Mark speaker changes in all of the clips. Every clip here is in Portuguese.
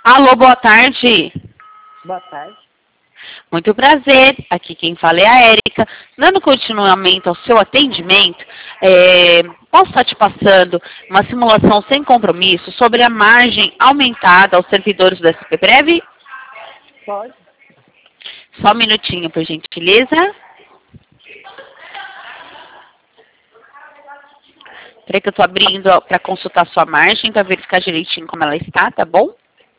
Speaker 1: Alô, boa tarde.
Speaker 2: Boa tarde.
Speaker 1: Muito prazer. Aqui quem fala é a Érica. Dando continuamento ao seu atendimento, posso estar te passando uma simulação sem compromisso sobre a margem aumentada aos servidores do SP Prev?
Speaker 2: Pode?
Speaker 1: Só um minutinho, por gentileza. Peraí que eu estou abrindo para consultar sua margem, para verificar direitinho como ela está, tá bom?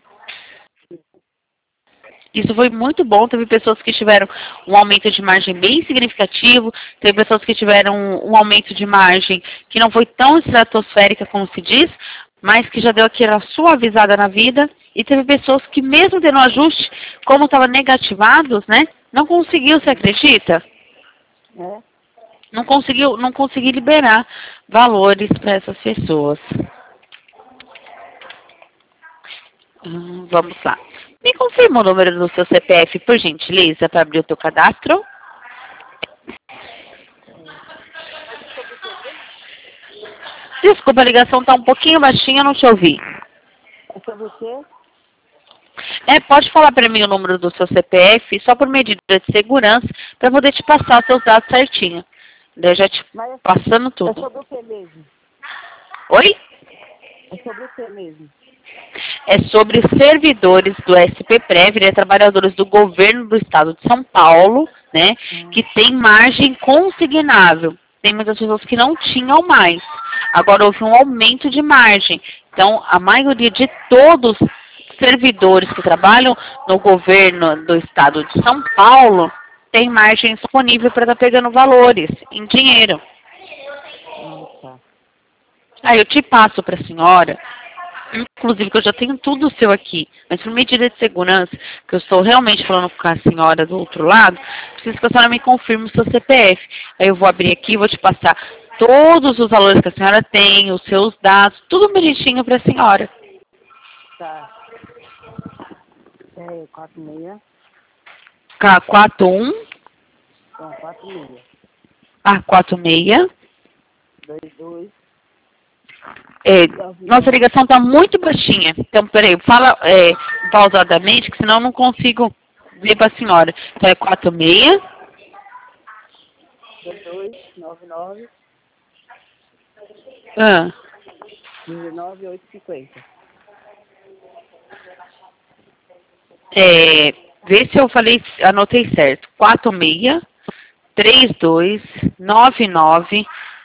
Speaker 1: Isso foi muito bom. Teve pessoas que tiveram um aumento de margem bem significativo, teve pessoas que tiveram um aumento de margem que não foi tão estratosférica como se diz, mas que já deu aquela suavizada na vida, e teve pessoas que mesmo tendo ajuste, como estava negativados, né, não conseguiu, você acredita?
Speaker 2: É?
Speaker 1: Não conseguiu liberar valores para essas pessoas. Vamos lá. Me confirma o número do seu CPF, por gentileza, para abrir o teu cadastro. Desculpa, a ligação está um pouquinho baixinha, eu não te ouvi.
Speaker 2: É sobre o quê?
Speaker 1: Pode falar para mim o número do seu CPF, só por medida de segurança, para poder te passar os seus dados certinho. Daí eu já te
Speaker 2: Mas
Speaker 1: passando
Speaker 2: é
Speaker 1: tudo.
Speaker 2: sobre o quê mesmo?
Speaker 1: Oi?
Speaker 2: É sobre o quê mesmo?
Speaker 1: É sobre servidores do SP Prev, né, trabalhadores do governo do estado de São Paulo, né, que tem margem consignável. Tem muitas pessoas que não tinham mais. Agora houve um aumento de margem. Então, a maioria de todos os servidores que trabalham no governo do estado de São Paulo tem margem disponível para estar pegando valores em dinheiro.
Speaker 2: Tá.
Speaker 1: Aí eu te passo para a senhora. Inclusive, que eu já tenho tudo seu aqui, mas por medida de segurança, que eu estou realmente falando com a senhora do outro lado, preciso que a senhora me confirme o seu CPF. Aí eu vou abrir aqui e vou te passar todos os valores que a senhora tem, os seus dados, tudo bonitinho para a senhora.
Speaker 2: Tá. 46.
Speaker 1: K41,
Speaker 2: Então, 46.
Speaker 1: A46.
Speaker 2: 22.
Speaker 1: Nossa ligação está muito baixinha. Então, peraí, fala pausadamente, que senão eu não consigo ver para a senhora. Então, é 46.
Speaker 2: 22. 99.
Speaker 1: Ah.
Speaker 2: 19. 850.
Speaker 1: Vê se eu anotei certo. 46 32 99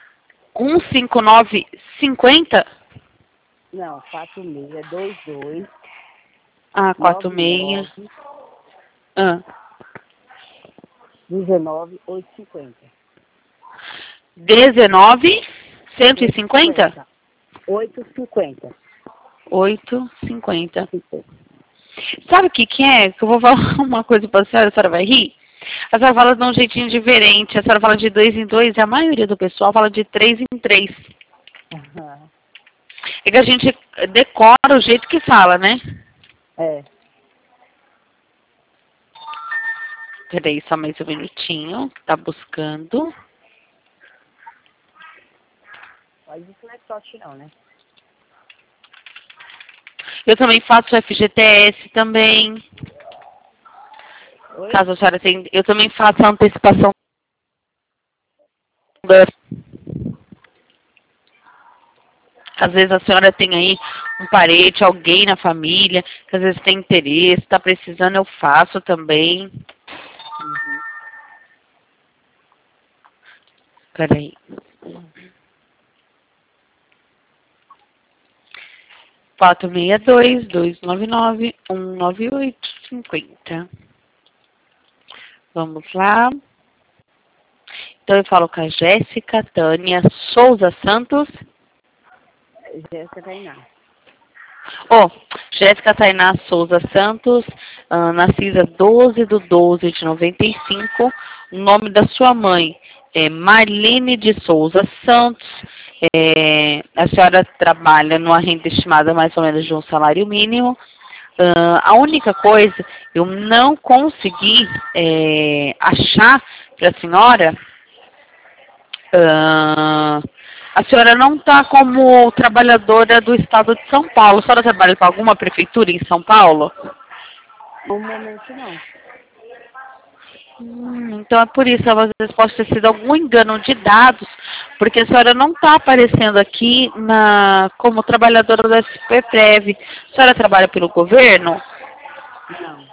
Speaker 1: 159 50.
Speaker 2: Não, 46. 22.
Speaker 1: Ah, 46.
Speaker 2: 99. 19. 850.
Speaker 1: 19 150?
Speaker 2: 850.
Speaker 1: 850. Sabe o que é? Que eu vou falar uma coisa para a senhora vai rir? A senhora fala de um jeitinho diferente. A senhora fala de 2 em 2 e a maioria do pessoal fala de 3 em 3. É que a gente decora o jeito que fala, né?
Speaker 2: É.
Speaker 1: Peraí, só mais um minutinho. Tá buscando.
Speaker 2: Mas isso não é sorte não, né?
Speaker 1: Eu também faço FGTS também.
Speaker 2: Oi?
Speaker 1: Caso a senhora tenha... Eu também faço a antecipação às vezes a senhora tem aí um parente, alguém na família, que às vezes tem interesse, está precisando, eu faço também. Peraí. 462-299-198-50. Vamos lá. Então eu falo com a Jéssica Tânia Souza Santos.
Speaker 2: Jéssica Tainá.
Speaker 1: Jéssica Tainá Souza Santos, nascida 12/12/95. O nome da sua mãe é Marlene de Souza Santos. A senhora trabalha numa renda estimada mais ou menos de um salário mínimo. A única coisa, eu não consegui achar para a senhora A senhora não está como trabalhadora do estado de São Paulo. A senhora trabalha para alguma prefeitura em São Paulo?
Speaker 2: No momento não.
Speaker 1: Então é por isso, às vezes pode ter sido algum engano de dados, porque a senhora não está aparecendo aqui como trabalhadora do SPPrev. A senhora trabalha pelo governo?
Speaker 2: Não.